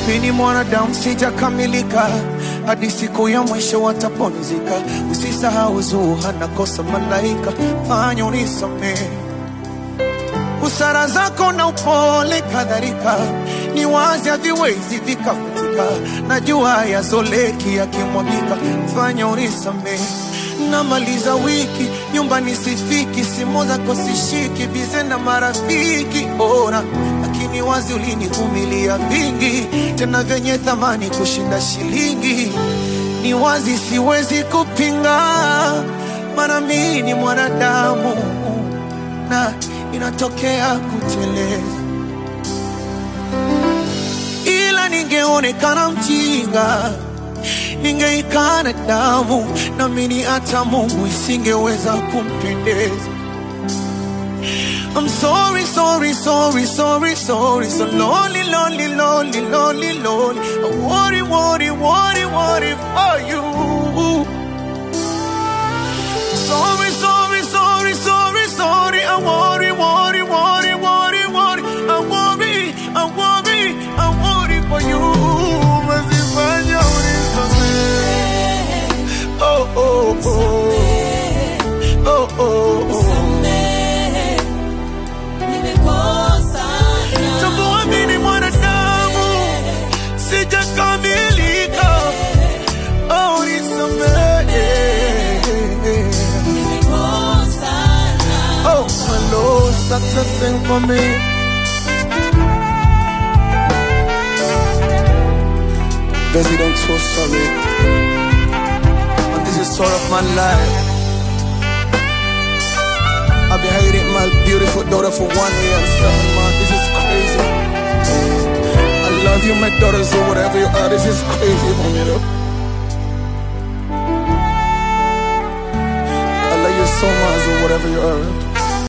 Mimi mwanadamu sijakamilika, hadi siku ya mwisho watapumzika. Usisahau Zuha na kosa malaika, fanya unisamehe. Busara zako na upole kadhalika, ni wazi haviwezi vikafutika. Najua yazoleki yakimwagika, fanya unisamehe. Namaliza wiki, nyumbani sifiki, simu zako sishiki, bize na marafiki bora. Lakini wazi ulinivumilia vingi, tena venye thamani kushinda shilingi. Ni wazi siwezi kupinga, maana mimi ni mwanadamu na inatokea kuteleza. Ila ningeonekana mjinga, ningeikana damu, na mimi hata Mungu isingeweza kumpendeza. I'm sorry, sorry, sorry, sorry, sorry. So lonely, lonely, lonely, lonely, lonely. I worry, worry, worry, worry for you. Sorry, sorry, sorry, sorry, sorry. I worry, worry, worry, worry, worry. I worry, I worry, I worry for you. Oh, oh, oh. Oh, oh, oh. Tambua mimi mwanadamu, sijakamilika. Oh, nisamehe. Oh, my Lord, success for me. President, so sorry. And this is the story of my life. I've been hating my beautiful daughter for 1 year and 7 months. This is crazy. I love you, my daughter, so whatever you are, this is crazy for me, though. I love you so much, so whatever you are.